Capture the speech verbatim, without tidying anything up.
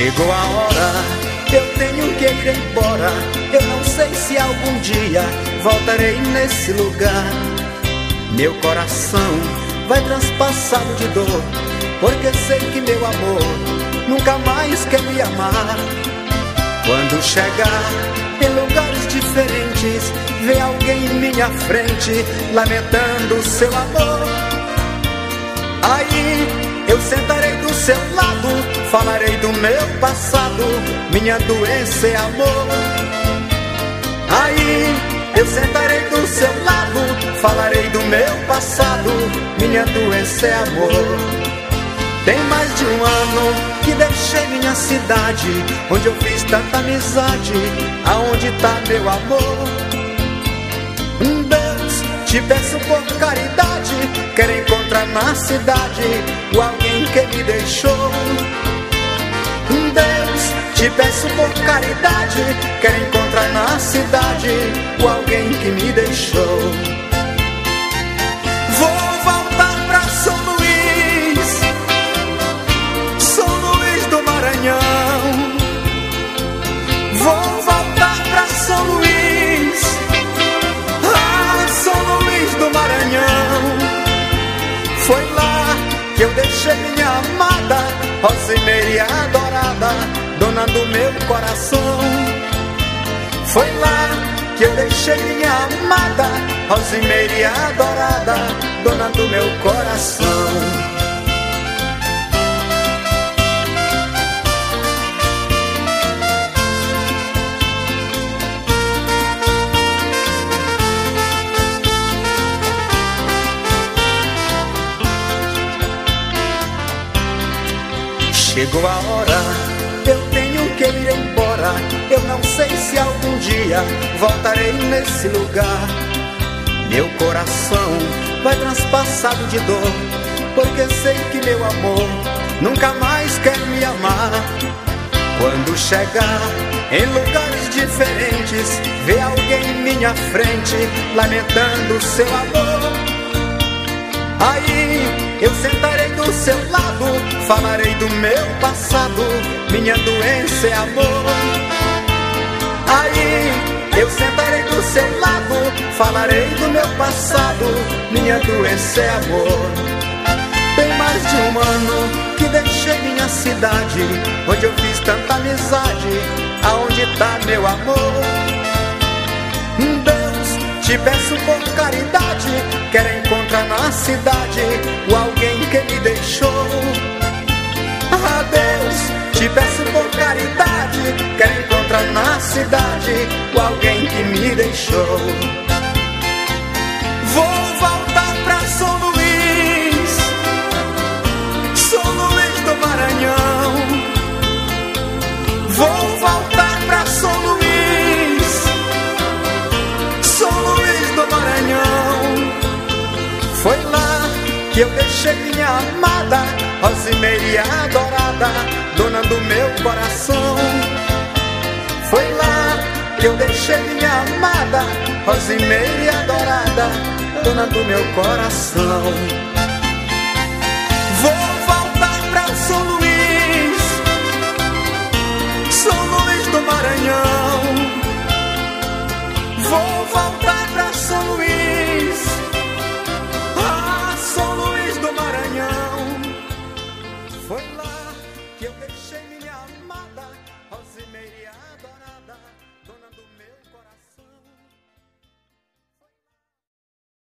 Chegou a hora, eu tenho que ir embora. Eu não sei se algum dia voltarei nesse lugar. Meu coração vai transpassado de dor, porque sei que meu amor nunca mais quer me amar. Quando chegar em lugares diferentes, vê alguém em minha frente lamentando o seu amor. Aí eu sentarei do seu lado, falarei do meu passado, minha doença é amor. Aí eu sentarei do seu lado, falarei do meu passado, minha doença é amor. Tem mais de um ano que deixei minha cidade, onde eu fiz tanta amizade, aonde tá meu amor? Deus, te peço por caridade, quero encontrar na cidade o alguém que me deixou. Deus, te peço por caridade, quero encontrar na cidade o alguém que me deixou. Vou voltar pra São Luís, São Luís do Maranhão. Vou voltar pra São Luís, ah, São Luís do Maranhão. Foi lá que eu deixei minha amada, Rosimeire adorada, dona do meu coração. Foi lá que eu deixei minha amada, Rosimeire adorada, dona do meu coração. Chegou a hora, eu tenho que ir embora. Eu não sei se algum dia voltarei nesse lugar. Meu coração vai transpassado de dor, porque sei que meu amor nunca mais quer me amar. Quando chegar em lugares diferentes, vê alguém em minha frente lamentando seu amor. Aí eu sentarei do seu lado, falarei do meu passado, minha doença é amor. Aí eu sentarei do seu lado, falarei do meu passado, minha doença é amor. Tem mais de um ano que deixei minha cidade, onde eu fiz tanta amizade, aonde tá meu amor? Deus, te peço por caridade, quero encontrar na cidade o alguém que me deixou. Ah, Deus, te peço por caridade, quero encontrar na cidade o alguém que me deixou. Vou voltar pra São Luís, São Luís do Maranhão. Vou voltar pra São Luís, São Luís do Maranhão. Foi lá que eu deixei minha amada, Rosimeire adorada, dona do meu coração. Foi lá que eu deixei minha amada, Rosimeire adorada, dona do meu coração. Vou voltar pra São Luís, São Luís do Maranhão. Vou voltar